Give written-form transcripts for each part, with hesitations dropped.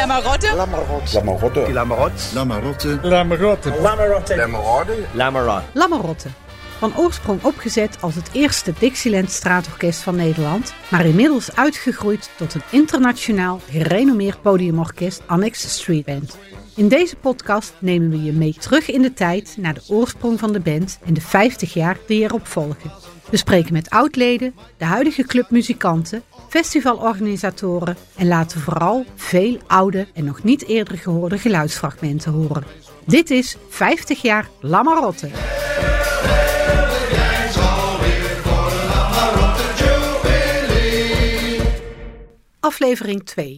La Marotte. La Marotte. La Marotte. La Marotte. La Marotte. La Marotte. La Marotte. La Marotte. La Marotte. La Marotte. Van oorsprong opgezet als het eerste Dixieland straatorkest van Nederland, maar inmiddels uitgegroeid tot een internationaal gerenommeerd podiumorkest annex Street Band. In deze podcast nemen we je mee terug in de tijd naar de oorsprong van de band en de 50 jaar die erop volgen. We spreken met oudleden, de huidige clubmuzikanten, festivalorganisatoren en laten vooral veel oude en nog niet eerder gehoorde geluidsfragmenten horen. Dit is 50 jaar La Marotte. Aflevering 2.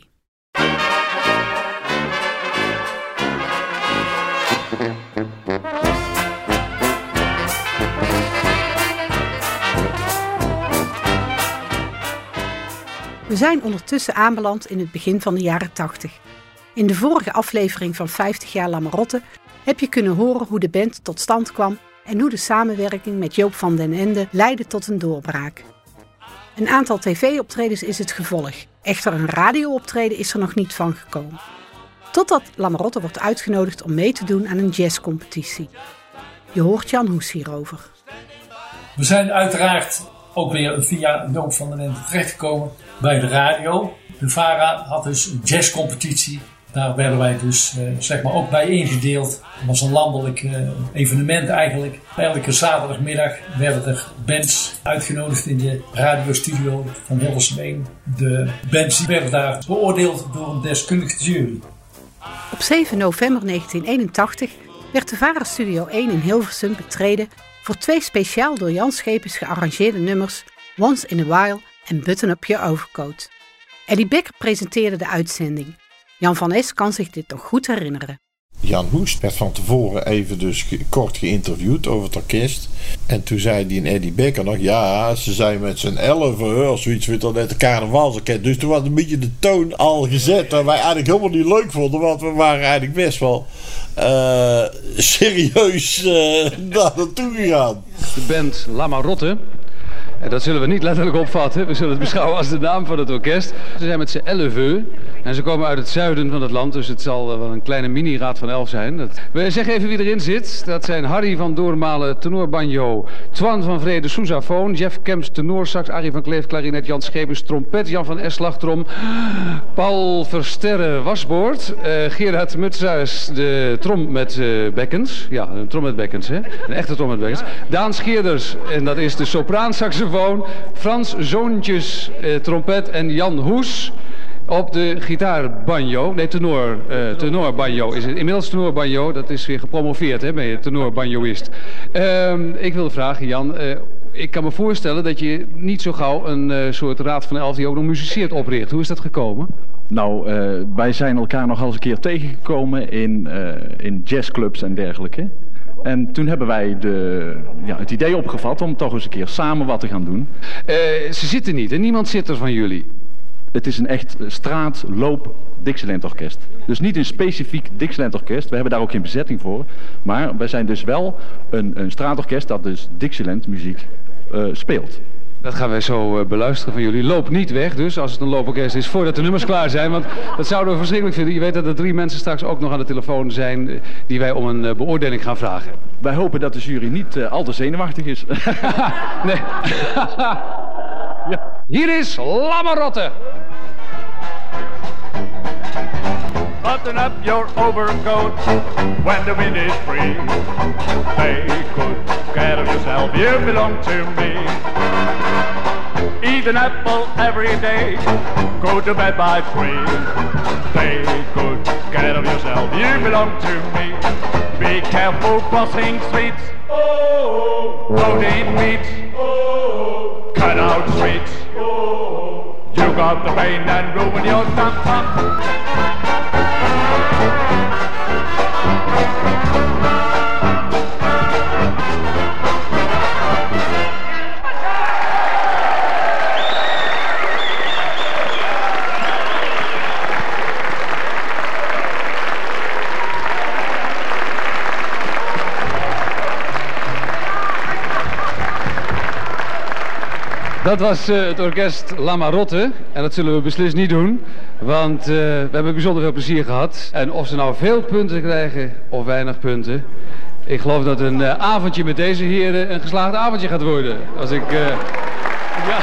We zijn ondertussen aanbeland in het begin van de jaren 80. In de vorige aflevering van 50 jaar La Marotte heb je kunnen horen hoe de band tot stand kwam en hoe de samenwerking met Joop van den Ende leidde tot een doorbraak. Een aantal tv-optredens is het gevolg. Echter een radio-optreden is er nog niet van gekomen. Totdat La Marotte wordt uitgenodigd om mee te doen aan een jazzcompetitie. Je hoort Jan Hoes hierover. We zijn uiteraard ook weer via Joop van den Ende terechtgekomen bij de radio. De VARA had dus een jazzcompetitie. Daar werden wij dus ook bij ingedeeld. Het was een landelijk evenement eigenlijk. Elke zaterdagmiddag werden er bands uitgenodigd in de radiostudio van Hilversum 1. De bands die werden daar beoordeeld door een deskundige jury. Op 7 november 1981 werd de VARA Studio 1 in Hilversum betreden voor 2 speciaal door Jan Schepens gearrangeerde nummers Once in a While en Button Up Your Overcoat. Eddie Becker presenteerde de uitzending. Jan van Es kan zich dit nog goed herinneren. Jan Hoes werd van tevoren even dus kort geïnterviewd over het orkest. En toen zei die Eddie Becker nog, ja, ze zijn met z'n 11 of zoiets, weet je, net een carnavalsorkest. Dus toen was een beetje de toon al gezet, dat wij eigenlijk helemaal niet leuk vonden, want we waren eigenlijk best wel serieus daar naartoe gegaan. De band La Marotte. En dat zullen we niet letterlijk opvatten. We zullen het beschouwen als de naam van het orkest. Ze zijn met z'n 11 en ze komen uit het zuiden van het land. Dus het zal wel een kleine mini-raad van 11 zijn. We zeggen even wie erin zit. Dat zijn Harry van Doormalen, tenorbanjo. Twan van Vrede, sousaphone. Jeff Kemps, tenorsax. Arie van Kleef, klarinet. Jan Schepens, trompet. Jan van Es, slagtrom. Paul Versterre, wasboord. Gerard Mutsuis, de trom met bekkens. Ja, een trom met bekkens, hè. Een echte trom met bekkens. Daan Scheerders, en dat is de sopraansaxofoon. Frans Zoontjes, trompet en Jan Hoes op de gitaar banjo. Nee, tenor banjo is het. Inmiddels tenor banjo, dat is weer gepromoveerd, hè, ben je tenor banjoïst. Ik wil vragen, Jan, ik kan me voorstellen dat je niet zo gauw een soort raad van 11 die ook nog muziceert opricht. Hoe is dat gekomen? Nou, wij zijn elkaar nog eens een keer tegengekomen in jazzclubs en dergelijke. En toen hebben wij het idee opgevat om toch eens een keer samen wat te gaan doen. Ze zitten niet en niemand zit er van jullie. Het is een echt straatloop Dixieland orkest. Dus niet een specifiek Dixieland orkest. We hebben daar ook geen bezetting voor. Maar wij zijn dus wel een straatorkest dat dus Dixieland muziek speelt. Dat gaan wij zo beluisteren van jullie. Loop niet weg dus, als het een looporkest is, voordat de nummers klaar zijn. Want dat zouden we verschrikkelijk vinden. Je weet dat er 3 mensen straks ook nog aan de telefoon zijn die wij om een beoordeling gaan vragen. Wij hopen dat de jury niet al te zenuwachtig is. Nee. Ja. Hier is La Marotte. Button up your overcoat when the wind is free. Take good care of yourself, you belong to me. Eat an apple every day, go to bed by 3. Take good care of yourself, you belong to me. Be careful crossing streets, don't eat meat, cut out sweets. You got the pain and ruin your tum-tum. Dat Dat was het orkest La Marotte. En dat zullen we beslist niet doen. Want we hebben bijzonder veel plezier gehad. En of ze nou veel punten krijgen of weinig punten. Ik geloof dat een avondje met deze heren een geslaagd avondje gaat worden. Als ik... ja.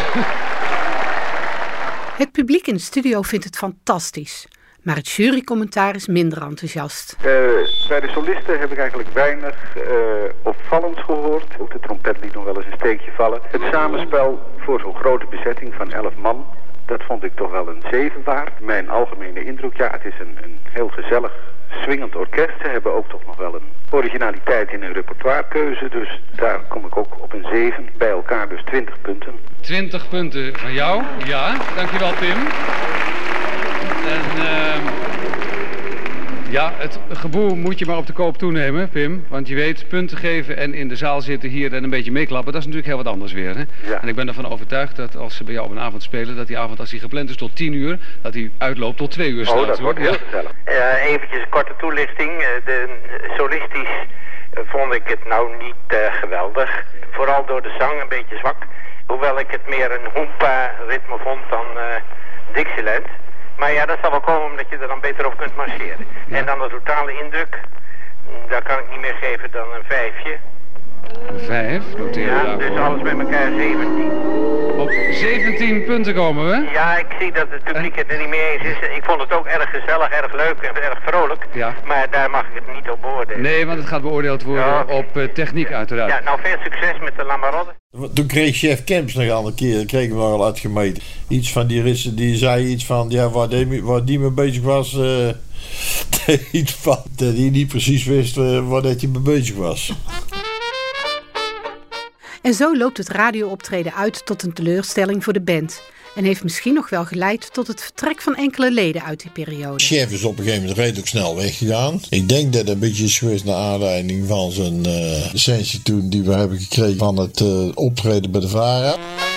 Het publiek in de studio vindt het fantastisch. Maar het jurycommentaar is minder enthousiast. Bij de solisten heb ik eigenlijk weinig opvallends gehoord. Ook de trompet liet nog wel eens een steekje vallen. Het samenspel voor zo'n grote bezetting van 11 man, dat vond ik toch wel een 7 waard. Mijn algemene indruk, ja, het is een heel gezellig, swingend orkest. Ze hebben ook toch nog wel een originaliteit in hun repertoirekeuze. Dus daar kom ik ook op een 7. Bij elkaar dus 20 punten. 20 punten van jou, ja. Dankjewel, Pim. En ja, het geboel moet je maar op de koop toenemen, Pim. Want je weet, punten geven en in de zaal zitten hier en een beetje meeklappen, dat is natuurlijk heel wat anders weer. Hè? Ja. En ik ben ervan overtuigd dat als ze bij jou op een avond spelen, dat die avond, als die gepland is tot 10 uur, dat die uitloopt tot 2 uur s'nachts. Oh, dat wordt heel gezellig. Eventjes een korte toelichting. Solistisch vond ik het nou niet geweldig. Vooral door de zang een beetje zwak. Hoewel ik het meer een hoempa-ritme vond dan Dixieland. Maar ja, dat zal wel komen omdat je er dan beter op kunt marcheren. Ja. En dan de totale indruk, daar kan ik niet meer geven dan een 5'je. Een 5, noteer je ja, dus alles bij elkaar 17. Op 17 punten komen we. Ja, ik zie dat het publiek het er niet mee eens is. Ik vond het ook erg gezellig, erg leuk en erg vrolijk. Ja. Maar daar mag ik het niet op beoordelen. Nee, want het gaat beoordeeld worden op techniek uiteraard. Ja, nou veel succes met de La Marotte. Toen kreeg chef Kemps nog al een keer, kregen we nog al uitgemeten. Iets van die rissen, die zei iets van, ja, waar die mee bezig was, iets van, dat hij niet precies wist waar hij mee bezig was. En zo loopt het radiooptreden uit tot een teleurstelling voor de band. En heeft misschien nog wel geleid tot het vertrek van enkele leden uit die periode. Chef is op een gegeven moment redelijk snel weggegaan. Ik denk dat het een beetje is geweest naar aanleiding van zijn licentie toen die we hebben gekregen van het optreden bij de VARA.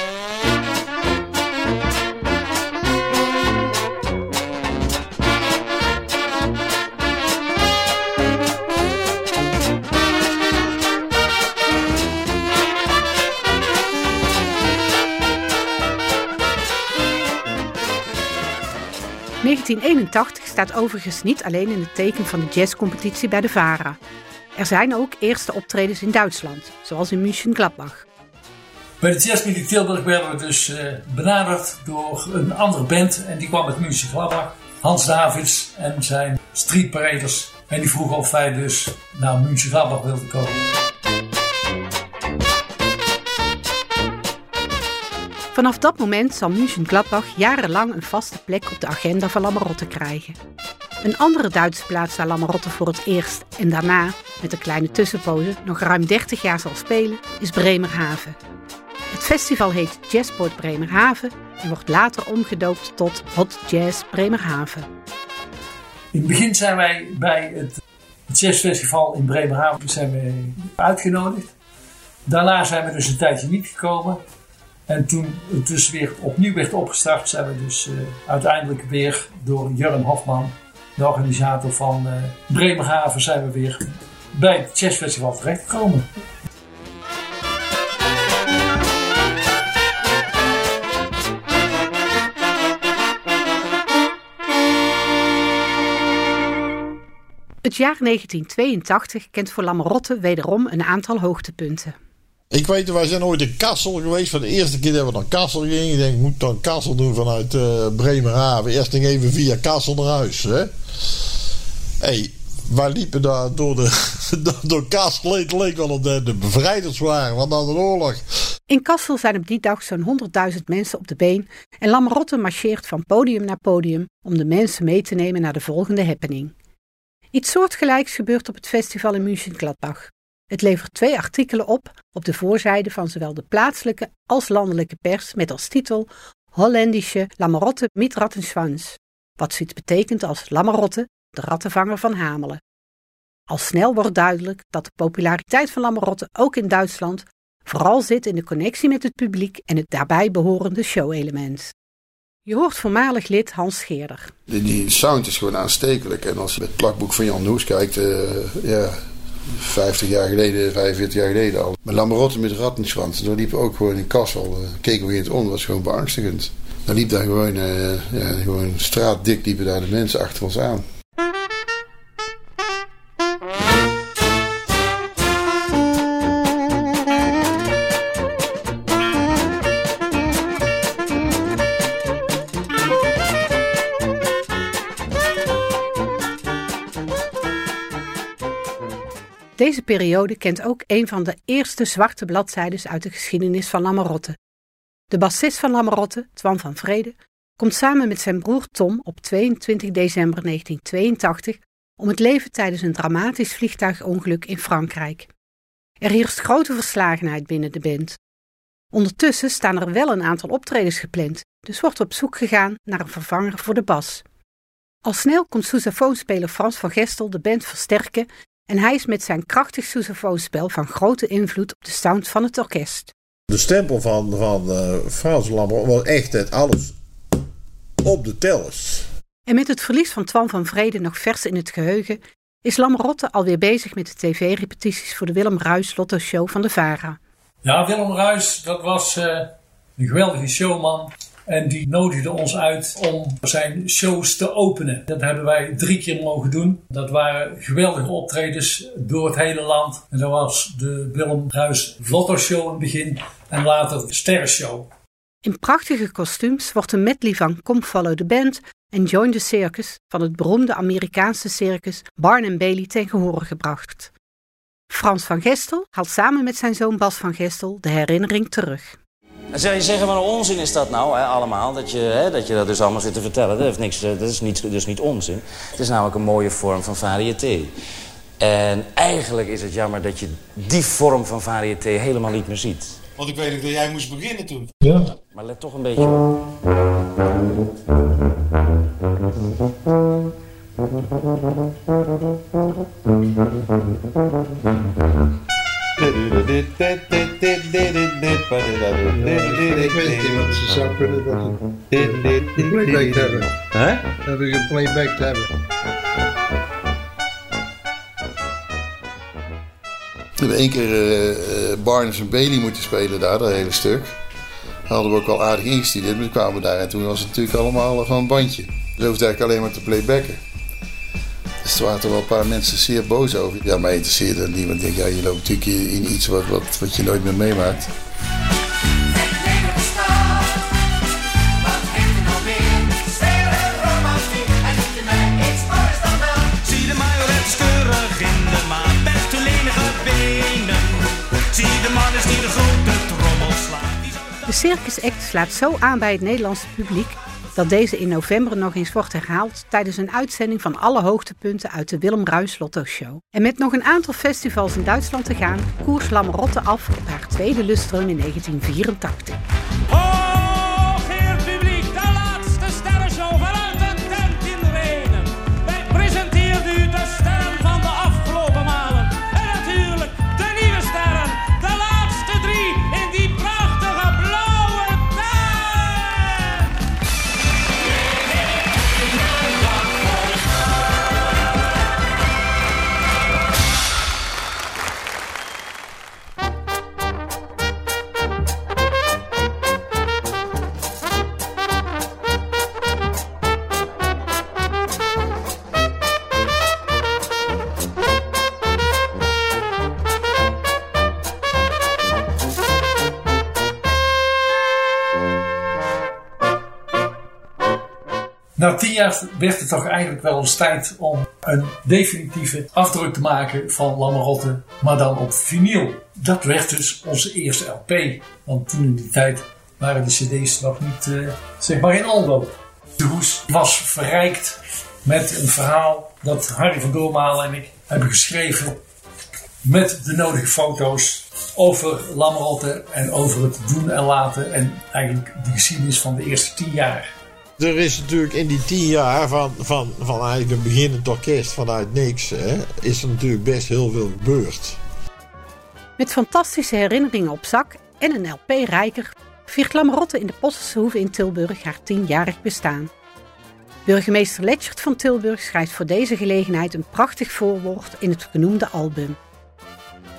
In 1981 staat overigens niet alleen in het teken van de jazzcompetitie bij de VARA. Er zijn ook eerste optredens in Duitsland, zoals in München-Gladbach. Bij de Jazzmuziek in Tilburg werden we dus benaderd door een andere band. En die kwam uit München-Gladbach. Hans Davids en zijn Street Paraders. En die vroegen of wij dus naar München-Gladbach wilden komen. Vanaf dat moment zal München-Gladbach jarenlang een vaste plek op de agenda van La Marotte krijgen. Een andere Duitse plaats waar La Marotte voor het eerst en daarna, met een kleine tussenpoze, nog ruim 30 jaar zal spelen, is Bremerhaven. Het festival heet Jazzport Bremerhaven en wordt later omgedoopt tot Hot Jazz Bremerhaven. In het begin zijn wij bij het jazzfestival in Bremerhaven uitgenodigd. Daarna zijn we dus een tijdje niet gekomen. En toen het dus weer opnieuw werd opgestart, zijn we dus uiteindelijk weer door Jurgen Hofman, de organisator van Bremerhaven, zijn we weer bij het jazzfestival terechtgekomen. Het jaar 1982 kent voor La Marotte wederom een aantal hoogtepunten. Ik weet, wij zijn ooit in Kassel geweest. Voor de eerste keer dat we naar Kassel gingen. Ik denk, ik moet dan Kassel doen vanuit Bremerhaven. Eerst nog even via Kassel naar huis. Hè? Hey, wij liepen daar door Kassel. Het leek wel of de bevrijders waren van de oorlog. In Kassel zijn op die dag zo'n 100.000 mensen op de been. En La Marotte marcheert van podium naar podium om de mensen mee te nemen naar de volgende happening. Iets soortgelijks gebeurt op het festival in München-Gladbach. Het levert 2 artikelen op de voorzijde van zowel de plaatselijke als landelijke pers met als titel Holländische La Marotte mit Rattenschwanz, wat zoiets betekent als La Marotte, de rattenvanger van Hamelen. Al snel wordt duidelijk dat de populariteit van La Marotte ook in Duitsland vooral zit in de connectie met het publiek en het daarbij behorende show-element. Je hoort voormalig lid Hans Scheerder. Die sound is gewoon aanstekelijk. En als je het plakboek van Jan Noes kijkt, 50 jaar geleden, 45 jaar geleden al. Maar Lamorotte met rattenschwanz, daar liepen ook gewoon in Kassel. Keken we het om, dat was gewoon beangstigend. Dan liep daar gewoon straatdik liepen daar de mensen achter ons aan. Deze periode kent ook een van de eerste zwarte bladzijden uit de geschiedenis van Lamorotte. De bassist van Lamorotte, Twan van Vrede, komt samen met zijn broer Tom op 22 december 1982 om het leven tijdens een dramatisch vliegtuigongeluk in Frankrijk. Er heerst grote verslagenheid binnen de band. Ondertussen staan er wel een aantal optredens gepland, dus wordt op zoek gegaan naar een vervanger voor de bas. Al snel komt sousaphonspeler Frans van Gestel de band versterken en hij is met zijn krachtig sousaphonespel van grote invloed op de sound van het orkest. De stempel van Frans Lamorotte was echt het alles op de tellers. En met het verlies van Twan van Vrede nog vers in het geheugen is Lamorotte alweer bezig met de tv-repetities voor de Willem Ruijs Lotto Show van de VARA. Ja, Willem Ruijs, dat was een geweldige showman. En die nodigde ons uit om zijn shows te openen. Dat hebben wij 3 keer mogen doen. Dat waren geweldige optredens door het hele land. En dat was de Willem Ruijs Lotto Show in het begin en later de Sterrenshow. In prachtige kostuums wordt een medley van Come Follow the Band en Join the Circus van het beroemde Amerikaanse circus Barnum Bailey ten gehore gebracht. Frans van Gestel haalt samen met zijn zoon Bas van Gestel de herinnering terug. Dan zou je zeggen, wat een onzin is dat nou, allemaal, dat je dat dus allemaal zit te vertellen. Dat is niet onzin. Het is namelijk een mooie vorm van variété. En eigenlijk is het jammer dat je die vorm van variété helemaal niet meer ziet. Want ik weet ook dat jij moest beginnen toen. Ja. Maar let toch een beetje op. Ik weet niet wat ze zou kunnen dat een playback te hebben. Hè? Heb ik een playback te hebben. We hebben 1 keer Barnum en Bailey moeten spelen daar, dat hele stuk. Dat hadden we ook wel aardig ingestudeerd, maar toen kwamen we daar en toen was het natuurlijk allemaal van een bandje. Dus we hoefden eigenlijk alleen maar te playbacken. Dus er waren er wel een paar mensen zeer boos over. Ja, mij interesseerde dat niet, want ik denk, ja, je loopt natuurlijk in iets wat je nooit meer meemaakt. Zie de majoret keurig in de maan, met de lenige benen. Zie de mannen die de grote trommel slaan. De Circus Act slaat zo aan bij het Nederlandse publiek dat deze in november nog eens wordt herhaald tijdens een uitzending van alle hoogtepunten uit de Willem Ruijs Lotto Show. En met nog een aantal festivals in Duitsland te gaan, koers Lamorotte af op haar tweede lustrum in 1984. Hoog heer publiek, de laatste sterrenshow vanuit een tent in Renen. Wij presenteren u de sterren van de afgelopen malen. En natuurlijk de nieuwe sterren, de laatste 3 in die prachtige blauwe tent. Na 10 jaar werd het toch eigenlijk wel eens tijd om een definitieve afdruk te maken van Lamorotte, maar dan op vinyl. Dat werd dus onze eerste LP, want toen in die tijd waren de cd's nog niet, zeg maar in omloop. De hoes was verrijkt met een verhaal dat Harry van Doormalen en ik hebben geschreven met de nodige foto's over Lamorotte en over het doen en laten en eigenlijk de geschiedenis van de eerste 10 jaar. Er is natuurlijk in die 10 jaar van eigenlijk een beginnend orkest vanuit niks, is er natuurlijk best heel veel gebeurd. Met fantastische herinneringen op zak en een LP rijker viert Lamorotte in de Potterse Hoeve in Tilburg haar 10-jarig bestaan. Burgemeester Letchert van Tilburg schrijft voor deze gelegenheid een prachtig voorwoord in het genoemde album.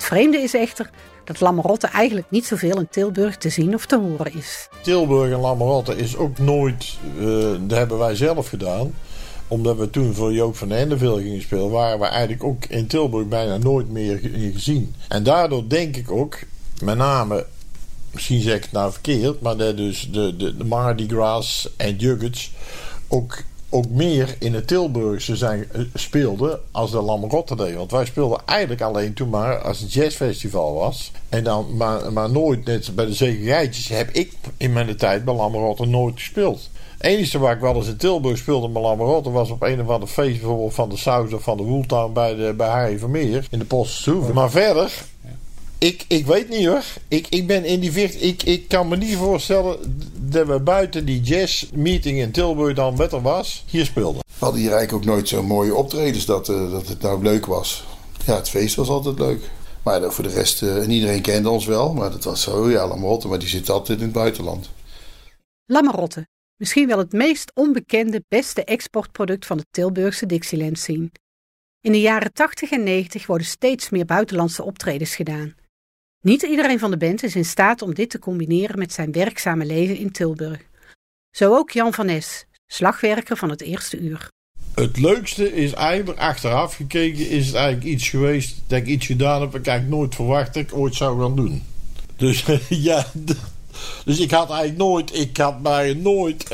vreemde is echter dat Lammerotte eigenlijk niet zoveel in Tilburg te zien of te horen is. Tilburg en Lammerotte is ook nooit, dat hebben wij zelf gedaan. Omdat we toen voor Joop van Ende veel gingen spelen, waren we eigenlijk ook in Tilburg bijna nooit meer gezien. En daardoor denk ik ook, met name, misschien zeg ik het nou verkeerd, maar dat dus de Mardi Gras en Juggets ook meer in het Tilburgse speelden als de Lammerotte deed. Want wij speelden eigenlijk alleen toen maar als het jazzfestival was. En dan, maar nooit, net bij de Zegerijtjes, heb ik in mijn tijd bij Lammerotte nooit gespeeld. Het enige waar ik wel eens in Tilburg speelde met Lammerotte was op een of ander feest, bijvoorbeeld van de Saus of van de Woeltown bij Harry Vermeer in de Poststhoeve. Maar verder, ik weet niet hoor. Ik ben in die ik kan me niet voorstellen dat we buiten die jazzmeeting in Tilburg dan beter was, hier speelden. We hadden hier eigenlijk ook nooit zo'n mooie optredens dat het nou leuk was. Ja, het feest was altijd leuk. Maar voor de rest, en iedereen kende ons wel, maar dat was zo, ja, Lammerotte, maar die zit altijd in het buitenland. Lammerotte, misschien wel het meest onbekende, beste exportproduct van de Tilburgse Dixieland scene. In de jaren 80 en 90 worden steeds meer buitenlandse optredens gedaan. Niet iedereen van de band is in staat om dit te combineren met zijn werkzame leven in Tilburg. Zo ook Jan van Nes, slagwerker van het eerste uur. Het leukste is eigenlijk, achteraf gekeken, is het eigenlijk iets geweest dat ik iets gedaan heb wat ik eigenlijk nooit verwacht dat ik ooit zou gaan doen. Dus ja, dus ik had mij nooit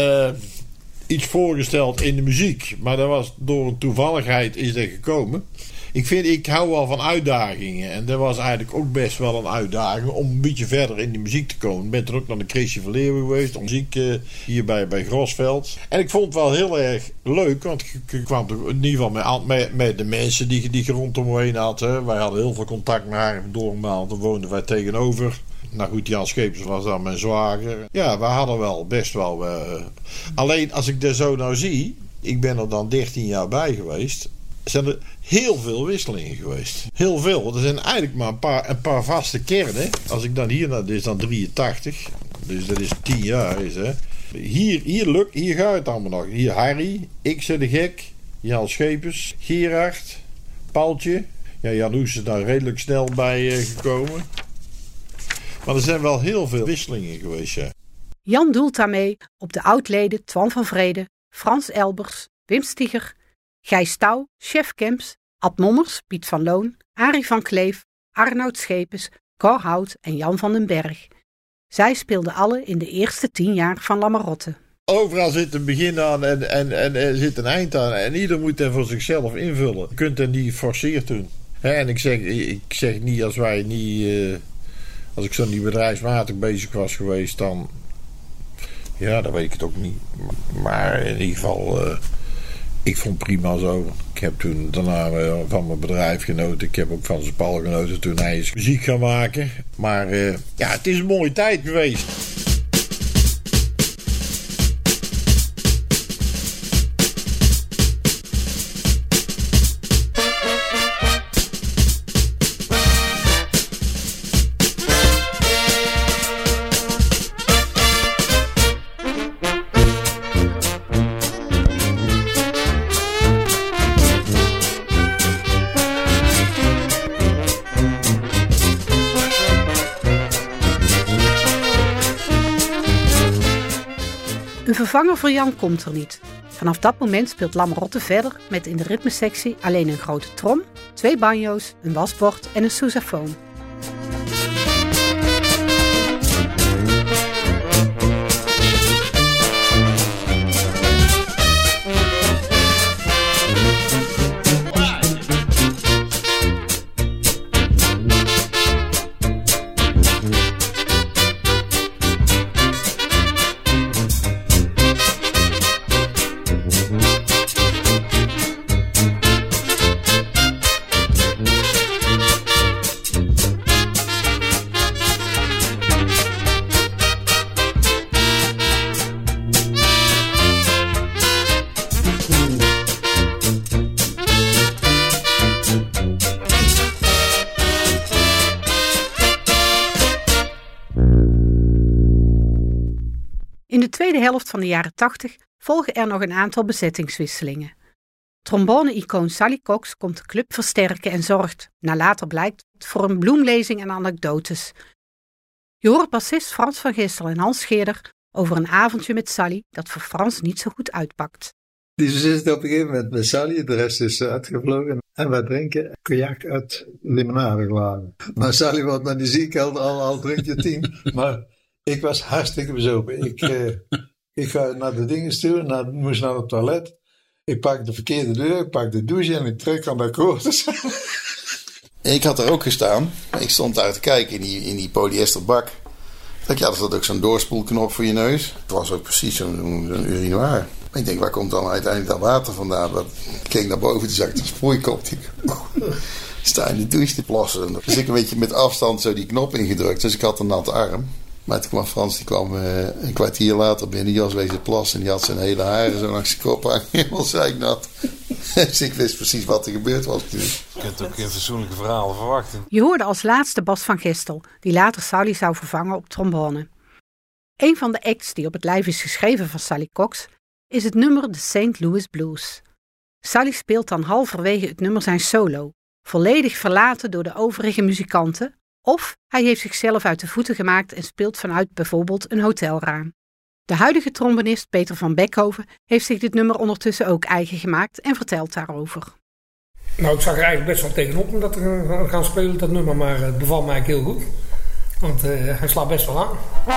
iets voorgesteld in de muziek. Maar dat was door een toevalligheid is dat gekomen. Ik hou wel van uitdagingen. En dat was eigenlijk ook best wel een uitdaging om een beetje verder in die muziek te komen. Ik ben er ook naar de Chrisje van Leeuwen geweest. Om muziek hier bij Grosveld. En ik vond het wel heel erg leuk. Want ik kwam in ieder geval met de mensen die je rondom me heen had. Hè. Wij hadden heel veel contact met haar in Doornbaal. Toen woonden wij tegenover. Nou goed, Jan Schepers was dan mijn zwager. Ja, we hadden wel best wel... Alleen als ik dat zo nou zie... Ik ben er dan 13 jaar bij geweest... zijn er heel veel wisselingen geweest. Heel veel. Want er zijn eigenlijk maar een paar vaste kernen. Als ik dan hier... dit is dan 83. Dus dat is 10 jaar. Hè. Hier gaat het allemaal nog. Hier Harry, ik zit de gek, Jan Schepers, Gerard, Paultje. Ja, Jan Hoes is daar redelijk snel bij gekomen. Maar er zijn wel heel veel wisselingen geweest, ja. Jan doelt daarmee op de oudleden Twan van Vrede, Frans Elbers, Wim Stieger, Gijs Touw, Chef Kemps, Ad Mommers, Piet van Loon, Arie van Kleef, Arnoud Schepens, Cor Hout en Jan van den Berg. Zij speelden alle in de eerste 10 jaar van Lammerotte. Overal zit een begin aan en zit een eind aan. En ieder moet er voor zichzelf invullen. Je kunt er niet forceerd doen. En ik zeg niet als wij niet... Als ik zo niet bedrijfsmatig bezig was geweest, dan... Ja, dan weet ik het ook niet. Maar in ieder geval... ik vond het prima zo. Ik heb toen daarna van mijn bedrijf genoten. Ik heb ook van zijn Paul genoten toen hij is muziek gaan maken. Maar ja, het is een mooie tijd geweest. Een vervanger voor Jan komt er niet. Vanaf dat moment speelt Lammerotte verder met in de ritmesectie alleen een grote trom, 2 banjo's, een wasbord en een sousaphone. In de tweede helft van de jaren 80 volgen er nog een aantal bezettingswisselingen. Trombone-icoon Sally Cox komt de club versterken en zorgt, naar later blijkt, voor een bloemlezing en anekdotes. Je hoort bassist Frans van Gistel en Hans Scheerder over een avondje met Sally dat voor Frans niet zo goed uitpakt. Dus we zitten op een gegeven moment met Sally, de rest is uitgevlogen. En wij drinken cognac uit limonadeglazen. Maar Sally was naar die ziekenhuis al drink je 10. Maar ik was hartstikke bezopen. Ik ga naar de dingen toe, moest naar het toilet. Ik pak de verkeerde deur, ik pak de douche en ik trek aan de koorts. Ik had er ook gestaan. Ik stond daar te kijken in die polyesterbak. Er zat ook zo'n doorspoelknop voor je neus. Het was ook precies zo'n urinoir. Ik denk, waar komt dan uiteindelijk dat water vandaan? Ik keek naar boven, toen zag ik een sproeikop. Ik sta in de douche te plassen. Dus ik een beetje met afstand zo die knop ingedrukt. Dus ik had een natte arm. Maar toen kwam Frans, die kwam een kwartier later binnen. Die was wezen plassen en die had zijn hele haren zo langs zijn kop hangen. Helemaal zeiknat. Dus ik wist precies wat er gebeurd was. Je kunt ook geen fatsoenlijke verhalen verwachten. Je hoorde als laatste Bas van Gistel, die later Sally zou vervangen op trombone. Een van de acts die op het lijf is geschreven van Sally Cox is het nummer de St. Louis Blues. Sally speelt dan halverwege het nummer zijn solo, volledig verlaten door de overige muzikanten, of hij heeft zichzelf uit de voeten gemaakt en speelt vanuit bijvoorbeeld een hotelraam. De huidige trombonist Peter van Beckhoven heeft zich dit nummer ondertussen ook eigen gemaakt en vertelt daarover. Nou, ik zag er eigenlijk best wel tegenop om dat te gaan spelen, dat nummer, maar het bevalt mij eigenlijk heel goed. Want hij slaat best wel aan.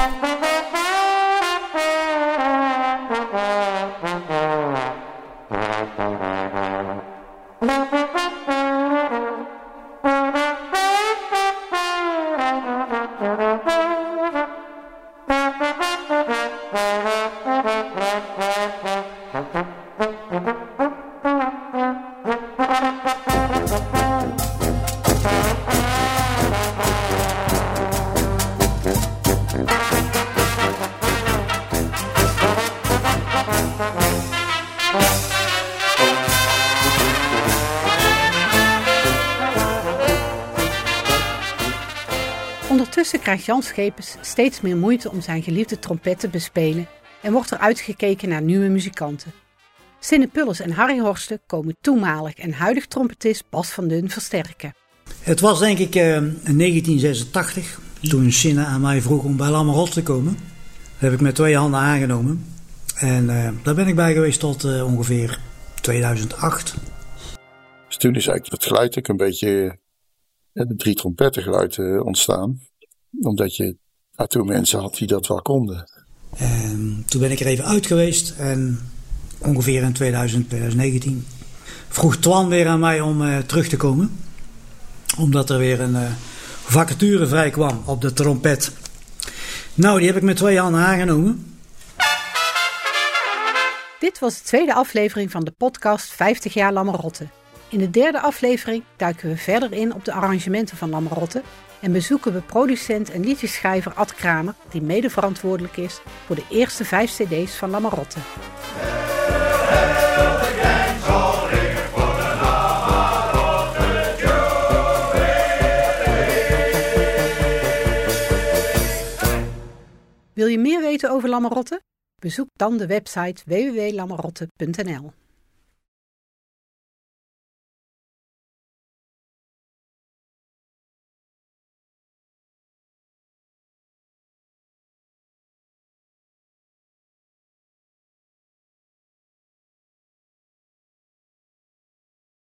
Ondertussen krijgt Jan Schepens steeds meer moeite om zijn geliefde trompet te bespelen en wordt er uitgekeken naar nieuwe muzikanten. Sinne Pullers en Harry Horsten komen toenmalig en huidig trompetist Bas van Dun versterken. Het was denk ik in 1986 toen Sinne aan mij vroeg om bij Lammerot te komen. Dat heb ik met 2 handen aangenomen. En daar ben ik bij geweest tot ongeveer 2008. Dus toen is eigenlijk het geluid ook een beetje de 3 trompettengeluid ontstaan. Omdat je toen mensen had die dat wel konden. En toen ben ik er even uit geweest. En ongeveer in 2019 vroeg Twan weer aan mij om terug te komen. Omdat er weer een vacature vrij kwam op de trompet. Nou, die heb ik met 2 handen aangenomen. Dit was de tweede aflevering van de podcast 50 jaar Lammerotte. In de derde aflevering duiken we verder in op de arrangementen van Lammerotte en bezoeken we producent en liedjeschrijver Ad Kramer, die mede verantwoordelijk is voor de eerste 5 cd's van Lammerotte. Wil je meer weten over Lammerotte? Bezoek dan de website www.lammerotte.nl.